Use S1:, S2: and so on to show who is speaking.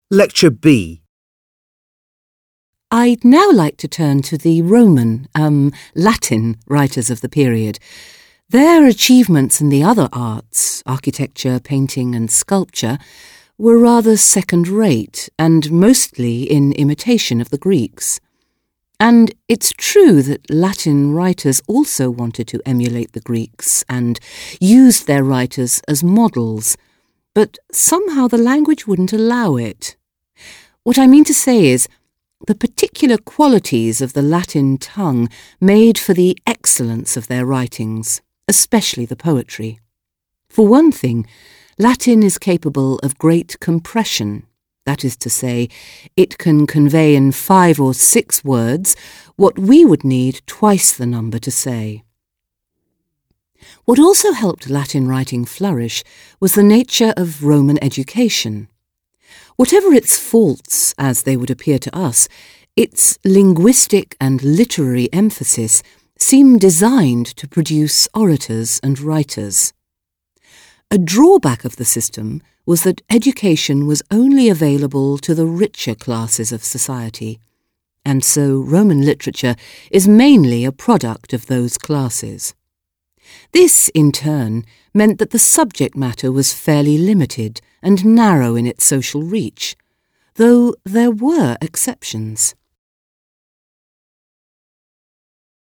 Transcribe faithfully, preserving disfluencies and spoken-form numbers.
S1: Lecture B.
S2: I'd now like to turn to the Roman, um, Latin writers of the period. Their achievements in the other arts, architecture, painting and sculpture, were rather second-rate and mostly in imitation of the Greeks. And it's true that Latin writers also wanted to emulate the Greeks and used their writers as models, but somehow the language wouldn't allow it. What I mean to say is, the particular qualities of the Latin tongue made for the excellence of their writings, especially the poetry. For one thing, Latin is capable of great compression. That is to say, it can convey in five or six words what we would need twice the number to say. What also helped Latin writing flourish was the nature of Roman education. Whatever its faults, as they would appear to us, its linguistic and literary emphasis seemed designed to produce orators and writers. A drawback of the system was that education was only available to the richer classes of society, and so Roman literature is mainly a product of those classes. This, in turn, meant that the subject matter was fairly limited and narrow in its social reach, though there were exceptions.